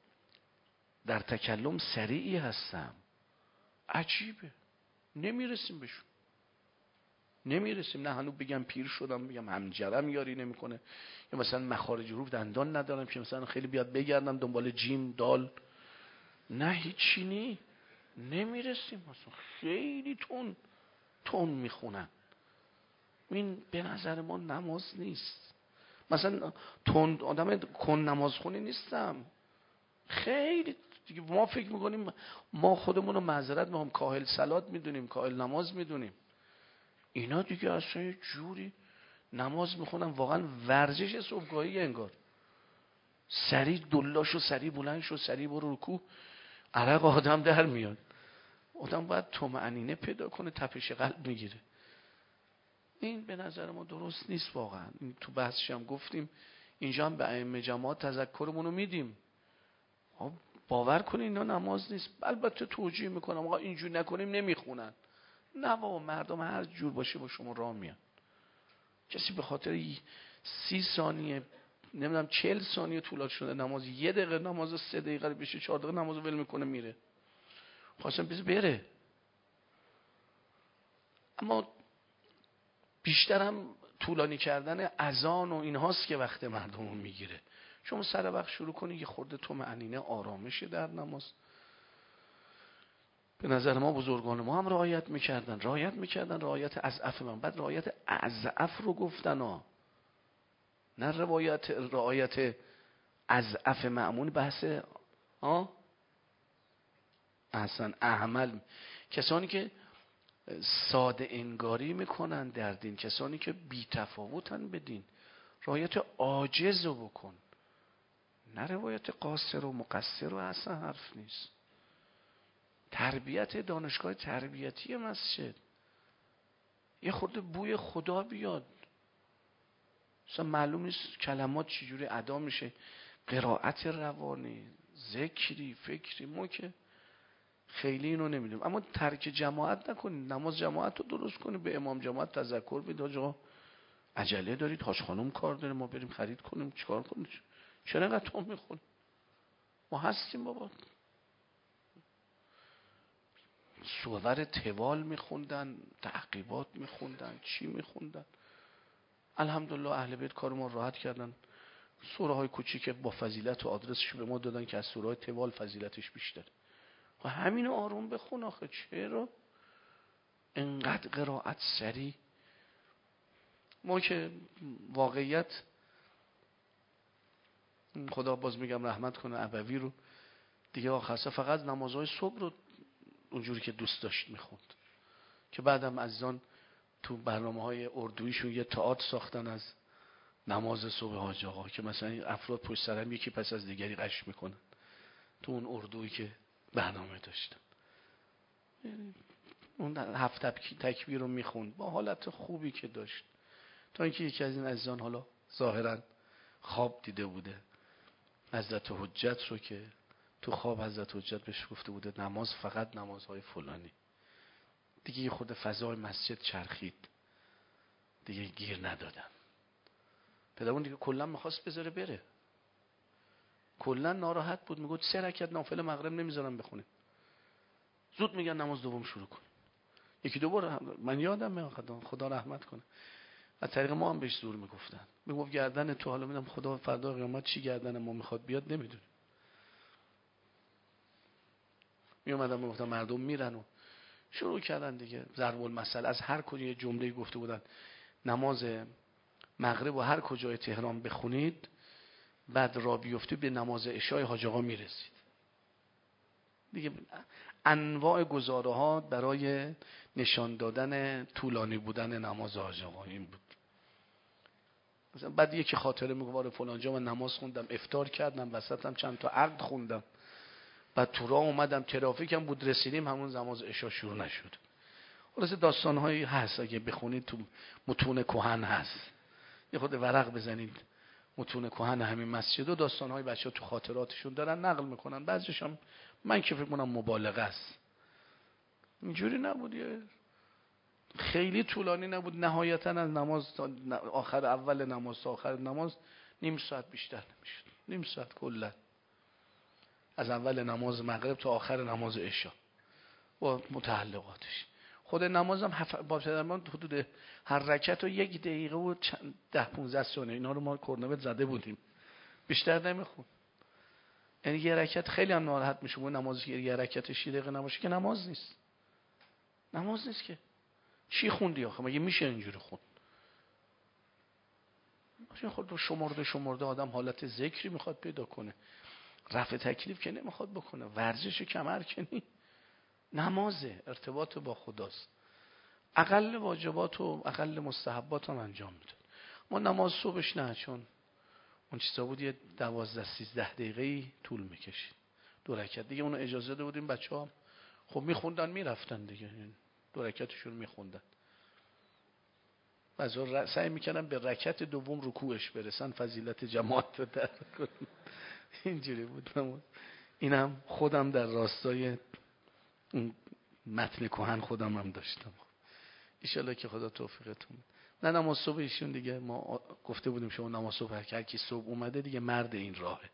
در تکلم سریعی هستم، عجیبه نمیرسیم بهشون، نمیرسیم. نه هنوز بگم پیر شدم بگم همجرم یاری نمیکنه، یا مثلا مخارج حروف دندان ندارم که مثلا خیلی بیاد بگردم دنبال جیم دال، نه هیچی نی، نمیرسیم. مثلا خیلی تون تون میخونن. این به نظر ما نماز نیست. مثلا تون آدم کن نماز خونی نیستم. خیلی دیگه ما فکر میکنیم ما خودمون رو معذرت میخوام کاهل صلات میدونیم، کاهل نماز میدونیم. اینا دیگه اصلا یه جوری نماز میخونن واقعا ورزش صبحگاهی انگار. سری دلاشو سری بلند شو، سری برو رکوع، عرق آدم در میاد. آدم باید طمأنینه پیدا کنه، تپش قلب میگیره. این به نظر ما درست نیست واقعا. این تو بحثش هم گفتیم، اینجا هم به ائمه جماعت تذکرمون رو میدیم. باور کنین اینا نماز نیست. البته توجیه میکنم آقا اینجور نکنیم نمیخونن. نه بابا، مردم هر جور باشه با شما راه میان. کسی به خاطر سی ثانیه نمیدونم چهل ثانیه طولات شده نماز، یه دقیقه نماز سه دقیقه بشه چهار دقیقه نماز ول میکنه میره، خواستم بز بره. اما بیشتر هم طولانی کردن اذان و اینهاست که وقت مردم رو میگیره. شما سر وقت شروع کنی یه خورده طمأنینه آرامشه در نماز. به نظر ما بزرگان ما هم رعایت میکردن رعایت میکردن رعایت اضعف من. بعد رعایت اضعف رو گفتن ها، نه روایت رعایت اضعف معمول. بحث ها احسن احمل، کسانی که ساده انگاری میکنن در دین، کسانی که بی تفاوتن به دین. رعایت عاجز رو بکن، نه روایت قاصر و مقصر و اصلا حرف نیست. تربیت دانشگاه تربیتی مسجد، یه خورده بوی خدا بیاد، مثلا معلوم نیست کلمات چجوری ادا میشه، قرائت روانی، ذکری، فکری، ما که خیلی اینو نمیدونم. اما ترک جماعت نکنید، نماز جماعت رو درست کنید، به امام جماعت تذکر بدید آقا عجله دارید، حاج خانم کار داره، ما بریم خرید کنیم، چیکار کنیم، چرا اینقدر تو میخونیم؟ ما هستیم بابا. سوور توال میخوندن، تعقیبات میخوندن، چی میخوندن. الحمدلله اهل بیت کار ما راحت کردن، سوره های کوچیک با فضیلت و آدرسش به ما دادن که از سوره های توال فضیلتش بیشتر. و همین آروم بخون آخه، چرا انقدر قرائت سری؟ ما که واقعیت خدا باز میگم رحمت کنه ابوی رو دیگه، آخرسه فقط نمازهای صبح رو اونجوری که دوست داشت میخوند، که بعدم عزیزان تو برنامه های اردویشون یه تئاتر ساختن از نماز صبح حاج آقا، که مثلا افراد پشت سرم یکی پس از دیگری قش میکنن تو اون اردویی که برنامه داشتن. اون هفت تکبیر رو میخوند با حالت خوبی که داشت، تا اینکه یکی از این عزیزان حالا ظاهرا خواب دیده بوده حضرت حجت رو، که تو خواب حضرت حجت بهش گفته بوده نماز فقط نمازهای فلانی. دیگه یه خود فضای مسجد چرخید، دیگه گیر ندادن. پدرمون دیگه کلا میخواست بذاره بره، کلا ناراحت بود، میگفت سه رکعت نافله مغرب نمیذارم بخونه، زود میگن نماز دوم شروع کن. یکی دو بار من یادم میاد، خدا رحمت کنه، از طریق ما هم بهش زور میگفتن، میگفت گردن تو، حالا میدم خدا فردا قیامت چی گردن ما میخواد بیاد نمیدونه. میومدن میگفتن مردم میرن و شروع کردن دیگه ضرب المثل، از هر کجا یه جمله گفته بودن نماز مغرب و هر کجای تهران بخونید بعد را بیفتی به نماز عشای حاج آقا میرسید. دیگه انواع گزاره ها برای نشان دادن طولانی بودن نماز حاج آقا این بود. مثلا بعد یکی خاطره میگه واره فلان جا من نماز خوندم، افطار کردم، وسطم چند تا عقد خوندم، بعد تو راه اومدم ترافیکم بود، رسیدیم همون نماز عشا شروع نشد. خلاص داستان هایی هست، اگه بخونید تو متون کهن هست، یه خود ورق بزنید متون کهن همین مسجد و داستان های بچه ها تو خاطراتشون دارن نقل میکنن، بعضیش هم من که فکر کنم مبالغه است. اینجوری نبود، یه خیلی طولانی نبود، نهایتا از نماز تا آخر اول نماز تا آخر نماز نیم ساعت بیشتر نمیشد، نیم ساعت کلا از اول نماز مغرب تا آخر نماز عشا با متعلقاتش. خود نمازم هف... با پدرمان حدود هر رکعت و یک دقیقه و چند ده پونزده ثانیه اینا رو ما کرنوت زده بودیم، بیشتر نمیخون. یعنی یه رکعت خیلی هم ناراحت میشه اون نمازی که یه رکعت شش دقیقه نباشه که نماز نیست، نماز نیست که چی خوندی آخه؟ مگه میشه اینجوری خون؟ ماشین خود شمرده شمرده آدم حالت ذکری میخواد پیدا کنه، رفع تکلیف که نمیخواد بکنه، ورزش کمر که نی، نمازه، ارتباط با خداست، اقل واجبات و اقل مستحبات هم انجام میده. ما نماز صبحش نه، چون اون چیزا بود یه دوازده سیزده دقیقه‌ای طول میکشید، دو رکعت دیگه اونو اجازه داده بودیم بچه ها خب میخوندن میرفتن دیگه، دو رکعتشون میخوندن، بعضا سعی میکنن به رکعت دوم رکوعش برسن فضیلت جماعت رو در کنن. اینجوری بود نماز. اینم خودم در راستای اون متن کهن خودم هم داشتم. ایشالله که خدا توفیقتون. نه نماز صبح ایشون دیگه ما گفته بودیم شما نماز صبح هر کی صبح اومده دیگه مرد این راهه.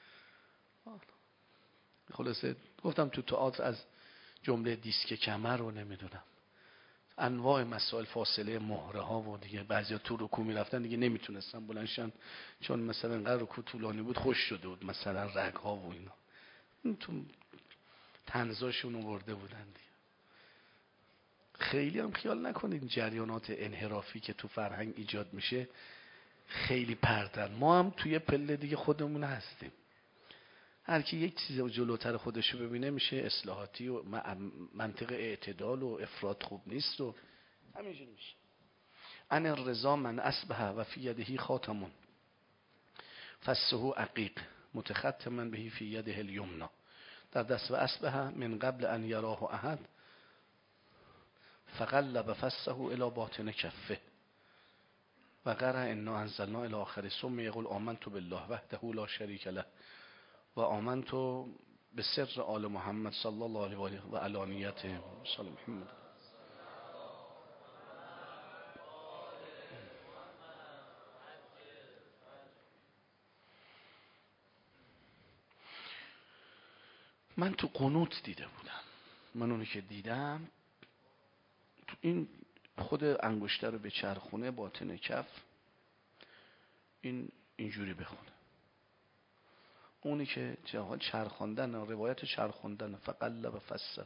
خلاصه گفتم تو تئاتر از جمله دیسک کمر رو نمیدونم انواع مسائل، فاصله مهره ها و دیگه بعضیا تو رکوع میرفتن دیگه نمیتونستن بلندشن، چون مثلا انقدر رکوع طولانی بود خوش شده بود، مثلا رگ ها و اینا تو تنزاشون آورده بودن دیگه. خیلی هم خیال نکنید جریانات انحرافی که تو فرهنگ ایجاد میشه خیلی پرتن، ما هم توی پله دیگه خودمون هستیم. هر کی یک چیز جلوتر خودشو ببینه میشه اصلاحاتی و منطق اعتدال و افراط خوب نیست و همینجوری میشه. ان الرضا من اصبح و فی یده خاتم فسه عقیق متختما به فی یده الیمنا، در دست و اصبح من قبل ان یراه احد فقلب فسه الی باطن کفه و قرأ انا انزلنا الی آخر ثم یقول آمنت بالله وحده لا شریک له و آمنت به سر آل محمد صلی الله علیه و علانیته صلی محمد. من تو قنوت دیده بودم، من اونی که دیدم تو این خود انگشتر رو به چرخونه باطن کف این اینجوری بخونه، اونی که جهان چرخاندن روایت چرخاندن فقلب فسه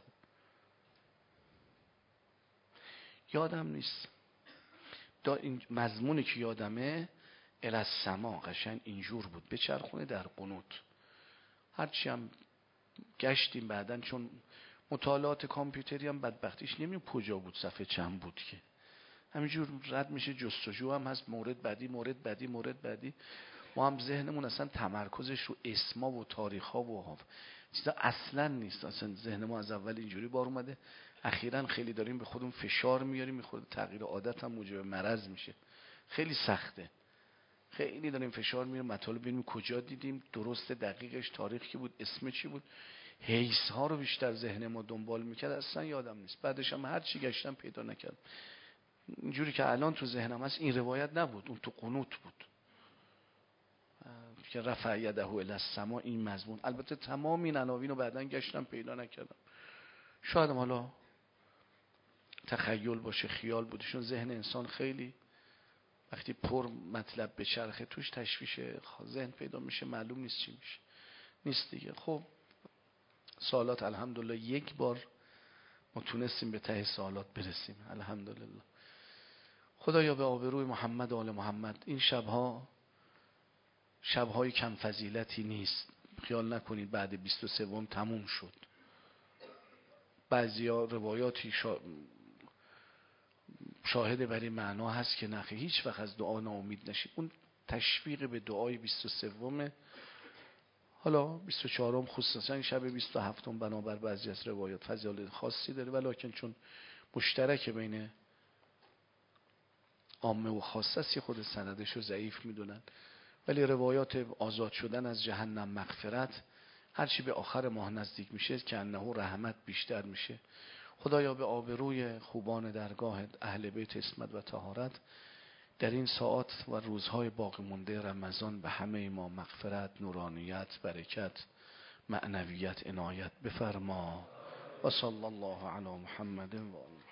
یادم نیست، دا این مضمونی که یادمه الاسما قشنگ اینجور بود به چرخونه در قنوت. هرچی هم گشتیم بعدن چون مطالعات کامپیوتری هم بدبختیش نمیدونم کجا بود صفحه چند بود که همینجور رد میشه، جستجو هم هست، مورد بعدی مورد بعدی مورد بعدی. ما هم ذهنمون اصلا تمرکزش رو اسما و تاریخ ها و چیزا اصلا نیست، اصلا ذهن ما از اول اینجوری بار اومده، اخیراً خیلی داریم به خودمون فشار میاریم، میخوره تغییر عادت هم موجب مرض میشه، خیلی سخته، خیلی داریم فشار میاریم مطالب ببینیم کجا دیدیم، درست دقیقش تاریخ کی بود، اسم چی بود، حیث ها رو بیشتر ذهن ما دنبال میکرد، اصلا یادم نیست. بعدش هم هر چی گشتم پیدا نکردم. اینجوری که الان تو ذهنم هست این روایت نبود، اون تو قنوت بود که رفع یده الی السما، این مضمون. البته تمام این عناوین رو بعداً گشتم پیدا نکردم، شاید حالا تخیل باشه خیال بوده، چون ذهن انسان خیلی وقتی پر مطلب به چرخه توش تشویش ذهن پیدا میشه، معلوم نیست چی میشه، نیست دیگه. خب سوالات الحمدلله یک بار ما تونستیم به ته سوالات برسیم الحمدلله. خدایا به آبروی محمد و آل محمد این شبها شبهای کم فضیلتی نیست، خیال نکنید بعد بیست و سوم تموم شد. بعضیا روایاتی شا... شاهد بر این معنا هست که نخی هیچ وقت از دعا ناامید نشید. اون تشویق به دعای بیست و سوم، حالا بیست و چهارم خصوصا شب بیست و هفتم بنابر بعضی از روایات فضیلت خاصی داره، ولیکن چون مشترک بین عامه و خاصه است خود سندش رو ضعیف میدونن، ولی روایات آزاد شدن از جهنم، مغفرت، هرچی به آخر ماه نزدیک میشه که انه رحمت بیشتر میشه. خدایا به آبروی خوبان درگاه اهل بیت اسمت و طهارت در این ساعات و روزهای باقی مونده رمضان به همه ما مغفرت، نورانیت، برکت، معنویت عنایت بفرما. و صلی الله علی محمد و آله.